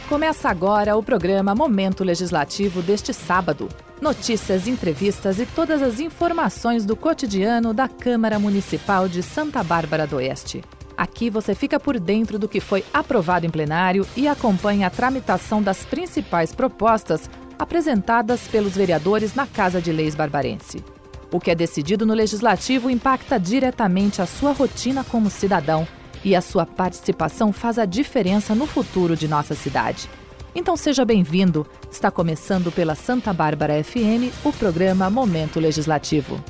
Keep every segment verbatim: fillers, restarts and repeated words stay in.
Começa agora o programa Momento Legislativo deste sábado. Notícias, entrevistas e todas as informações do cotidiano da Câmara Municipal de Santa Bárbara do Oeste. Aqui você fica por dentro do que foi aprovado em plenário e acompanha a tramitação das principais propostas apresentadas pelos vereadores na Casa de Leis barbarense. O que é decidido no Legislativo impacta diretamente a sua rotina como cidadão e a sua participação faz a diferença no futuro de nossa cidade. Então seja bem-vindo. Está começando pela Santa Bárbara F M o programa Momento Legislativo.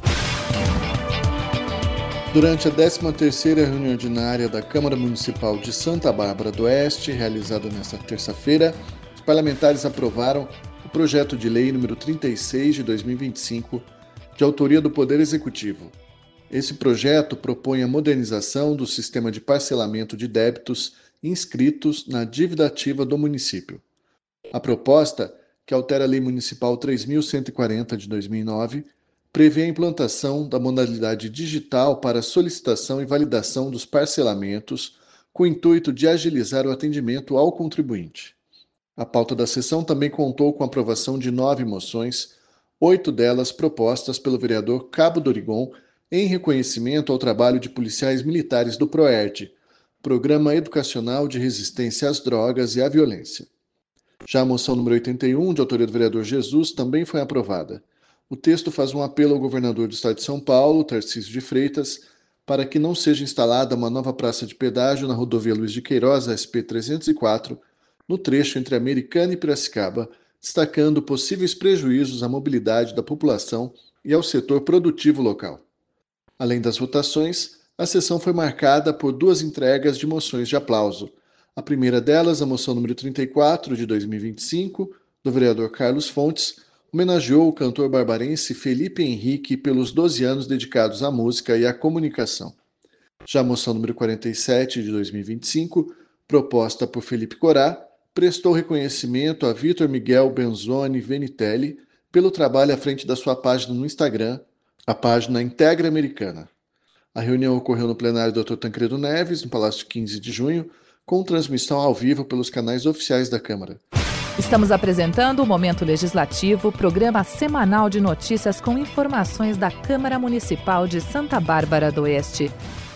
Durante a décima terceira reunião ordinária da Câmara Municipal de Santa Bárbara do Oeste, realizada nesta terça-feira, os parlamentares aprovaram o projeto de lei número trinta e seis de dois mil e vinte e cinco, de autoria do Poder Executivo. Esse projeto propõe a modernização do sistema de parcelamento de débitos inscritos na dívida ativa do município. A proposta, que altera a Lei Municipal três mil cento e quarenta de dois mil e nove, prevê a implantação da modalidade digital para solicitação e validação dos parcelamentos, com o intuito de agilizar o atendimento ao contribuinte. A pauta da sessão também contou com a aprovação de nove moções, oito delas propostas pelo vereador Cabo Dorigon, em reconhecimento ao trabalho de policiais militares do PROERD, Programa Educacional de Resistência às Drogas e à Violência. Já a moção número oitenta e um, de autoria do vereador Jesus, também foi aprovada. O texto faz um apelo ao governador do estado de São Paulo, Tarcísio de Freitas, para que não seja instalada uma nova praça de pedágio na rodovia Luiz de Queiroz, S P trezentos e quatro, no trecho entre Americana e Piracicaba, destacando possíveis prejuízos à mobilidade da população e ao setor produtivo local. Além das votações, a sessão foi marcada por duas entregas de moções de aplauso. A primeira delas, a moção número trinta e quatro de dois mil e vinte e cinco, do vereador Carlos Fontes, homenageou o cantor barbarense Felipe Henrique pelos doze anos dedicados à música e à comunicação. Já a moção número quarenta e sete de dois mil e vinte e cinco, proposta por Felipe Corá, prestou reconhecimento a Vitor Miguel Benzoni Venitelli pelo trabalho à frente da sua página no Instagram, a página Integra Americana. A reunião ocorreu no plenário do doutor Tancredo Neves, no Palácio quinze de junho, com transmissão ao vivo pelos canais oficiais da Câmara. Estamos apresentando o Momento Legislativo, programa semanal de notícias com informações da Câmara Municipal de Santa Bárbara do Oeste.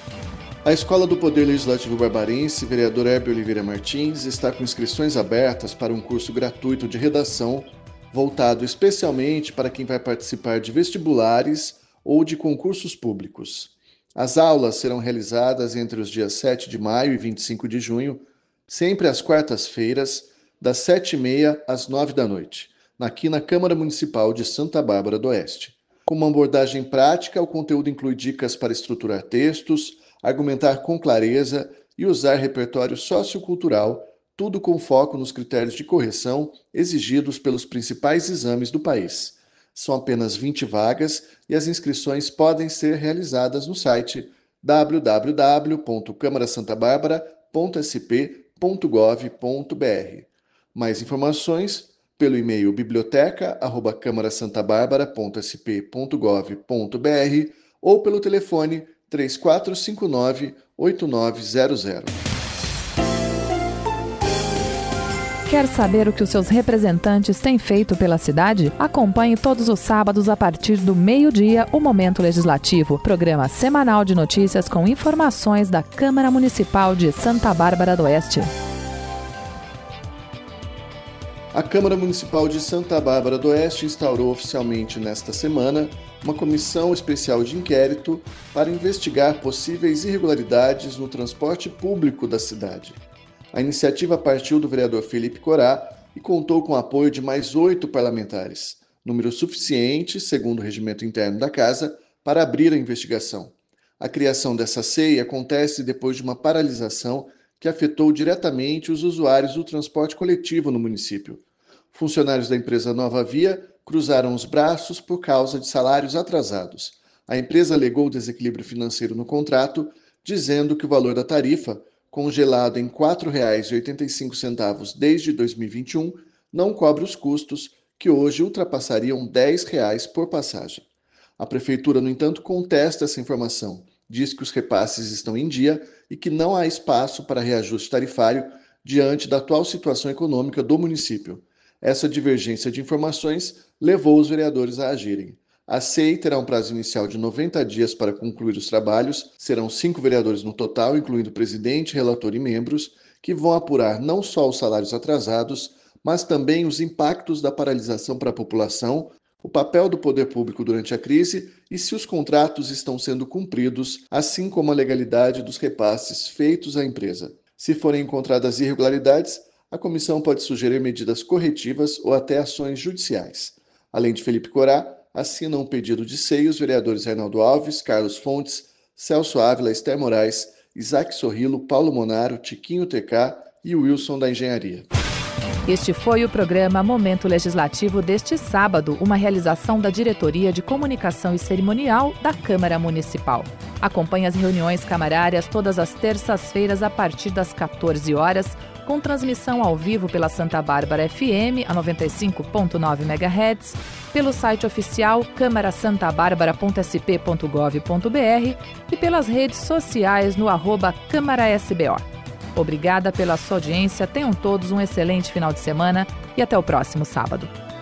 A Escola do Poder Legislativo Barbarense, vereador Herbert Oliveira Martins, está com inscrições abertas para um curso gratuito de redação, voltado especialmente para quem vai participar de vestibulares ou de concursos públicos. As aulas serão realizadas entre os dias sete de maio e vinte e cinco de junho, sempre às quartas-feiras, das sete e meia às nove da noite, aqui na Câmara Municipal de Santa Bárbara do Oeste. Com uma abordagem prática, o conteúdo inclui dicas para estruturar textos, argumentar com clareza e usar repertório sociocultural, tudo com foco nos critérios de correção exigidos pelos principais exames do país. São apenas vinte vagas e as inscrições podem ser realizadas no site w w w ponto câmara santa bárbara ponto s p ponto gov ponto b r. Mais informações pelo e-mail biblioteca arroba câmara santa bárbara ponto s p ponto gov ponto b r ou pelo telefone três quatro cinco nove, oito nove zero zero. Quer saber o que os seus representantes têm feito pela cidade? Acompanhe todos os sábados a partir do meio-dia o Momento Legislativo, programa semanal de notícias com informações da Câmara Municipal de Santa Bárbara do Oeste. A Câmara Municipal de Santa Bárbara do Oeste instaurou oficialmente nesta semana uma comissão especial de inquérito para investigar possíveis irregularidades no transporte público da cidade. A iniciativa partiu do vereador Felipe Corá e contou com o apoio de mais oito parlamentares, número suficiente, segundo o regimento interno da Casa, para abrir a investigação. A criação dessa C E I acontece depois de uma paralisação que afetou diretamente os usuários do transporte coletivo no município. Funcionários da empresa Nova Via cruzaram os braços por causa de salários atrasados. A empresa alegou desequilíbrio financeiro no contrato, dizendo que o valor da tarifa, congelado em quatro reais e oitenta e cinco centavos desde dois mil e vinte e um, não cobre os custos, que hoje ultrapassariam dez reais por passagem. A Prefeitura, no entanto, contesta essa informação, diz que os repasses estão em dia e que não há espaço para reajuste tarifário, diante da atual situação econômica do município. Essa divergência de informações levou os vereadores a agirem. A C E I terá um prazo inicial de noventa dias para concluir os trabalhos. Serão cinco vereadores no total, incluindo presidente, relator e membros, que vão apurar não só os salários atrasados, mas também os impactos da paralisação para a população, o papel do poder público durante a crise e se os contratos estão sendo cumpridos, assim como a legalidade dos repasses feitos à empresa. Se forem encontradas irregularidades, a comissão pode sugerir medidas corretivas ou até ações judiciais. Além de Felipe Corá, assinam um pedido de C E I os vereadores Reinaldo Alves, Carlos Fontes, Celso Ávila, Esther Moraes, Isaac Sorrilo, Paulo Monaro, Tiquinho T K e Wilson da Engenharia. Este foi o programa Momento Legislativo deste sábado, uma realização da Diretoria de Comunicação e Cerimonial da Câmara Municipal. Acompanhe as reuniões camarárias todas as terças-feiras a partir das quatorze horas, com transmissão ao vivo pela Santa Bárbara F M, a noventa e cinco ponto nove megahertz, pelo site oficial câmara santa bárbara ponto s p ponto gov ponto b r e pelas redes sociais no arroba Câmara S B O. Obrigada pela sua audiência, tenham todos um excelente final de semana e até o próximo sábado.